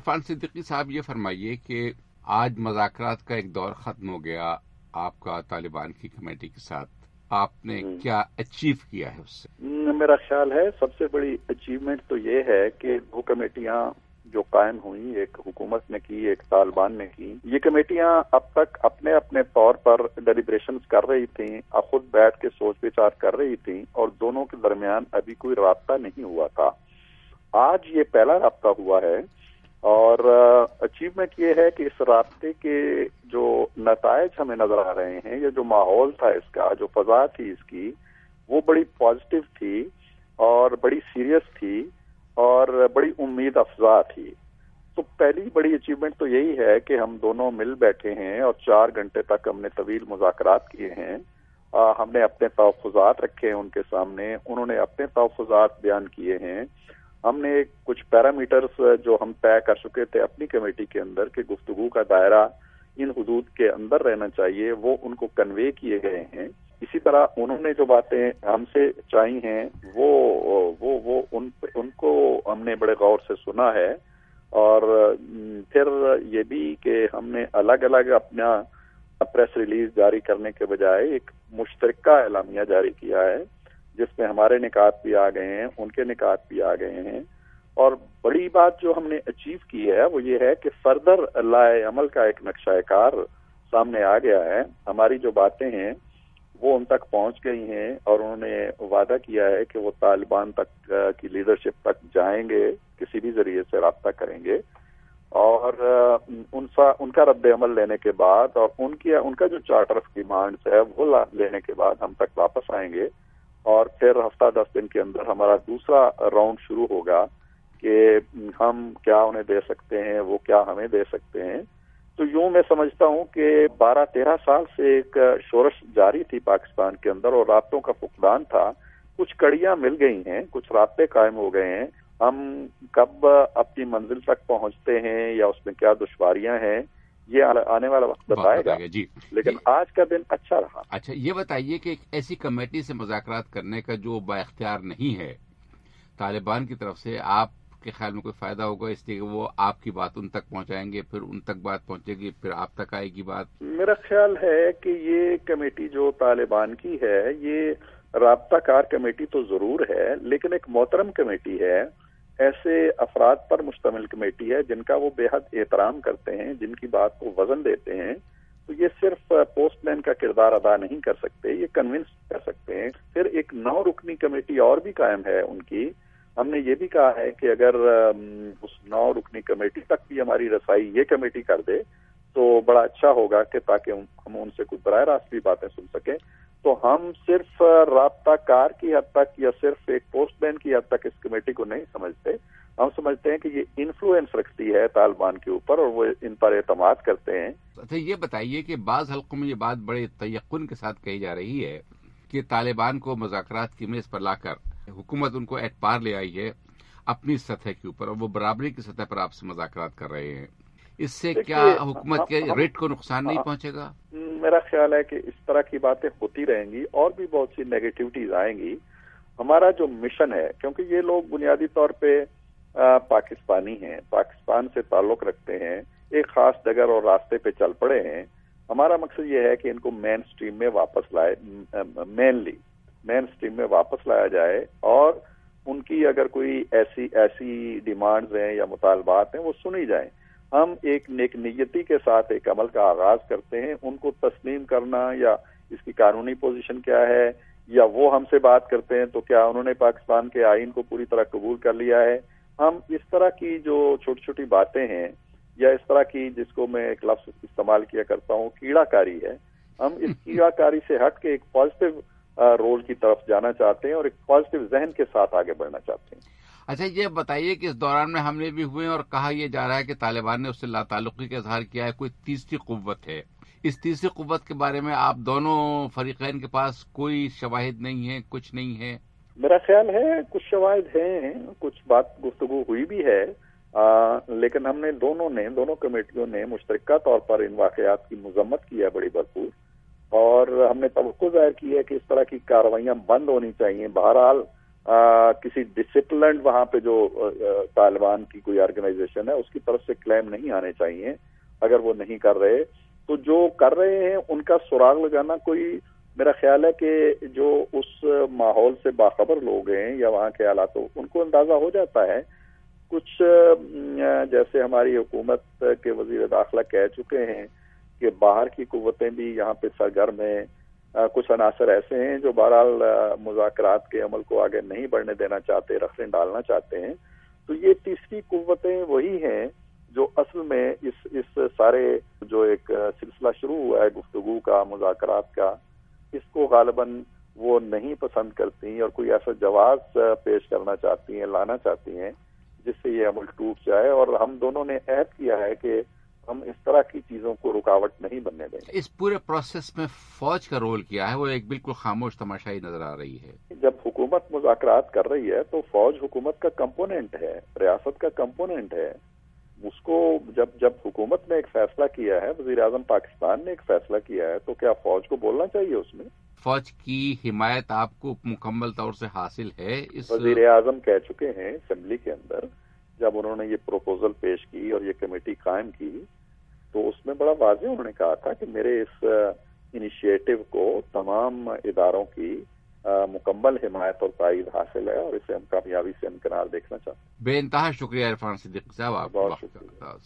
عرفان صدیقی صاحب، یہ فرمائیے کہ آج مذاکرات کا ایک دور ختم ہو گیا آپ کا طالبان کی کمیٹی کے ساتھ، آپ نے کیا اچیو کیا ہے اس سے؟ میرا خیال ہے سب سے بڑی اچیومنٹ تو یہ ہے کہ وہ کمیٹیاں جو قائم ہوئی، ایک حکومت نے کی، ایک طالبان نے کی، یہ کمیٹیاں اب تک اپنے اپنے طور پر ڈیلیبریشنز کر رہی تھیں، خود بیٹھ کے سوچ بچار کر رہی تھیں، اور دونوں کے درمیان ابھی کوئی رابطہ نہیں ہوا تھا۔ آج یہ پہلا رابطہ ہوا ہے، اور اچیومنٹ یہ ہے کہ اس رابطے کے جو نتائج ہمیں نظر آ رہے ہیں، یا جو ماحول تھا اس کا، جو فضا تھی اس کی، وہ بڑی پازیٹیو تھی اور بڑی سیریس تھی اور بڑی امید افزا تھی۔ تو پہلی بڑی اچیومنٹ تو یہی ہے کہ ہم دونوں مل بیٹھے ہیں اور 4 گھنٹے تک ہم نے طویل مذاکرات کیے ہیں۔ ہم نے اپنے تحفظات رکھے ہیں ان کے سامنے، انہوں نے اپنے تحفظات بیان کیے ہیں۔ ہم نے کچھ پیرامیٹرز جو ہم طے کر چکے تھے اپنی کمیٹی کے اندر کہ گفتگو کا دائرہ ان حدود کے اندر رہنا چاہیے، وہ ان کو کنوے کیے گئے ہیں۔ اسی طرح انہوں نے جو باتیں ہم سے چاہی ہیں وہ ان کو ہم نے بڑے غور سے سنا ہے، اور پھر یہ بھی کہ ہم نے الگ الگ اپنا پریس ریلیز جاری کرنے کے بجائے ایک مشترکہ اعلامیہ جاری کیا ہے، جس میں ہمارے نکات بھی آ گئے ہیں، ان کے نکات بھی آ گئے ہیں۔ اور بڑی بات جو ہم نے اچیو کی ہے وہ یہ ہے کہ فردر لائے عمل کا ایک نقشہ کار سامنے آ گیا ہے۔ ہماری جو باتیں ہیں وہ ان تک پہنچ گئی ہیں، اور انہوں نے وعدہ کیا ہے کہ وہ طالبان تک کی لیڈرشپ تک جائیں گے، کسی بھی ذریعے سے رابطہ کریں گے، اور ان کا رد عمل لینے کے بعد اور ان کا جو چارٹر آف ڈیمانڈز ہے وہ لینے کے بعد ہم تک واپس آئیں گے، اور پھر ہفتہ 10 دن کے اندر ہمارا دوسرا راؤنڈ شروع ہوگا کہ ہم کیا انہیں دے سکتے ہیں، وہ کیا ہمیں دے سکتے ہیں۔ تو یوں میں سمجھتا ہوں کہ 12-13 سال سے ایک شورش جاری تھی پاکستان کے اندر، اور رابطوں کا فقدان تھا۔ کچھ کڑیاں مل گئی ہیں، کچھ رابطے قائم ہو گئے ہیں۔ ہم کب اپنی منزل تک پہنچتے ہیں یا اس میں کیا دشواریاں ہیں، یہ آنے والا وقت بتائے گا، جی۔ لیکن آج کا دن اچھا رہا۔ اچھا، یہ بتائیے کہ ایک ایسی کمیٹی سے مذاکرات کرنے کا جو با اختیار نہیں ہے طالبان کی طرف سے، آپ کے خیال میں کوئی فائدہ ہوگا اس لیے کہ وہ آپ کی بات ان تک پہنچائیں گے، پھر ان تک بات پہنچے گی، پھر آپ تک آئے گی بات؟ میرا خیال ہے کہ یہ کمیٹی جو طالبان کی ہے، یہ رابطہ کار کمیٹی تو ضرور ہے، لیکن ایک محترم کمیٹی ہے، ایسے افراد پر مشتمل کمیٹی ہے جن کا وہ بے حد احترام کرتے ہیں، جن کی بات کو وزن دیتے ہیں۔ تو یہ صرف پوسٹ مین کا کردار ادا نہیں کر سکتے، یہ کنونس کر سکتے ہیں۔ پھر ایک 9 رکنی کمیٹی اور بھی قائم ہے ان کی۔ ہم نے یہ بھی کہا ہے کہ اگر اس 9 رکنی کمیٹی تک بھی ہماری رسائی یہ کمیٹی کر دے تو بڑا اچھا ہوگا، کہ تاکہ ہم ان سے کچھ براہ راست بھی باتیں سن سکیں۔ تو ہم صرف رابطہ کار کی حد تک یا صرف ایک پوسٹ مین کی حد تک اس کمیٹی کو نہیں سمجھتے، ہم سمجھتے ہیں کہ یہ انفلوئنس رکھتی ہے طالبان کے اوپر، اور وہ ان پر اعتماد کرتے ہیں۔ اچھا، یہ بتائیے کہ بعض حلقوں میں یہ بات بڑے تیقن کے ساتھ کہی جا رہی ہے کہ طالبان کو مذاکرات کی میز پر لا کر حکومت ان کو ایٹ پار لے آئی ہے اپنی سطح کے اوپر، اور وہ برابری کی سطح پر آپ سے مذاکرات کر رہے ہیں۔ اس سے کیا حکومت کے ریٹ کو نقصان نہیں پہنچے گا؟ میرا خیال ہے کہ اس طرح کی باتیں ہوتی رہیں گی، اور بھی بہت سی نیگیٹیوٹیز آئیں گی۔ ہمارا جو مشن ہے، کیونکہ یہ لوگ بنیادی طور پہ پاکستانی ہیں، پاکستان سے تعلق رکھتے ہیں، ایک خاص ڈگر اور راستے پہ چل پڑے ہیں، ہمارا مقصد یہ ہے کہ ان کو مین سٹریم میں واپس لائے، مین سٹریم میں واپس لایا جائے، اور ان کی اگر کوئی ایسی ڈیمانڈز ہیں یا مطالبات ہیں وہ سنی جائیں۔ ہم ایک نیک نیتی کے ساتھ ایک عمل کا آغاز کرتے ہیں، ان کو تسلیم کرنا یا اس کی قانونی پوزیشن کیا ہے، یا وہ ہم سے بات کرتے ہیں تو کیا انہوں نے پاکستان کے آئین کو پوری طرح قبول کر لیا ہے۔ ہم اس طرح کی جو چھوٹی چھوٹی باتیں ہیں، یا اس طرح کی، جس کو میں ایک لفظ استعمال کیا کرتا ہوں، کیڑا کاری ہے، ہم اس کیڑا کاری سے ہٹ کے ایک پازیٹیو رول کی طرف جانا چاہتے ہیں، اور ایک پازیٹیو ذہن کے ساتھ آگے بڑھنا چاہتے ہیں۔ اچھا، یہ بتائیے کہ اس دوران میں حملے بھی ہوئے، اور کہا یہ جا رہا ہے کہ طالبان نے اس سے لا تعلقی کا اظہار کیا ہے، کوئی تیسری قوت ہے۔ اس تیسری قوت کے بارے میں آپ دونوں فریقین کے پاس کوئی شواہد نہیں ہے، کچھ نہیں ہے؟ میرا خیال ہے کچھ شواہد ہیں، کچھ بات گفتگو ہوئی بھی ہے، لیکن ہم نے دونوں کمیٹیوں نے مشترکہ طور پر ان واقعات کی مذمت کی ہے بڑی بھرپور، اور ہم نے توقع ظاہر کی ہے کہ اس طرح کی کارروائیاں بند ہونی چاہیے۔ بہرحال کسی ڈسپلنڈ وہاں پہ جو طالبان کی کوئی آرگنائزیشن ہے اس کی طرف سے کلیم نہیں آنے چاہیے اگر وہ نہیں کر رہے. تو جو کر رہے ہیں ان کا سراغ لگانا کوئی میرا خیال ہے کہ جو اس ماحول سے باخبر لوگ ہیں یا وہاں کے حالات ان کو اندازہ ہو جاتا ہے. کچھ جیسے ہماری حکومت کے وزیر داخلہ کہہ چکے ہیں کہ باہر کی قوتیں بھی یہاں پہ سرگرم ہیں. کچھ عناصر ایسے ہیں جو بہرحال مذاکرات کے عمل کو آگے نہیں بڑھنے دینا چاہتے, رخنیں ڈالنا چاہتے ہیں. تو یہ تیسری قوتیں وہی ہیں جو اصل میں اس سارے جو ایک سلسلہ شروع ہوا ہے گفتگو کا, مذاکرات کا, اس کو غالباً وہ نہیں پسند کرتی اور کوئی ایسا جواز پیش کرنا چاہتی ہیں, لانا چاہتی ہیں جس سے یہ عمل ٹوٹ جائے. اور ہم دونوں نے عہد کیا ہے کہ ہم اس طرح کی چیزوں کو رکاوٹ نہیں بننے دیں گے. اس پورے پروسیس میں فوج کا رول کیا ہے؟ وہ ایک بالکل خاموش تماشائی نظر آ رہی ہے. جب حکومت مذاکرات کر رہی ہے تو فوج حکومت کا کمپوننٹ ہے, ریاست کا کمپوننٹ ہے. اس کو جب حکومت نے ایک فیصلہ کیا ہے, وزیر اعظم پاکستان نے ایک فیصلہ کیا ہے, تو کیا فوج کو بولنا چاہیے اس میں؟ فوج کی حمایت آپ کو مکمل طور سے حاصل ہے؟ وزیر اعظم کہہ چکے ہیں اسمبلی کے اندر جب انہوں نے یہ پروپوزل پیش کی اور یہ کمیٹی قائم کی تو اس میں بڑا واضح انہوں نے کہا تھا کہ میرے اس انیشیٹو کو تمام اداروں کی مکمل حمایت اور تائید حاصل ہے اور اسے ہم کامیابی سے امکنار دیکھنا چاہتے ہیں. بے انتہا شکریہ عرفان صدیقی صاحب, آپ بہت شکریہ.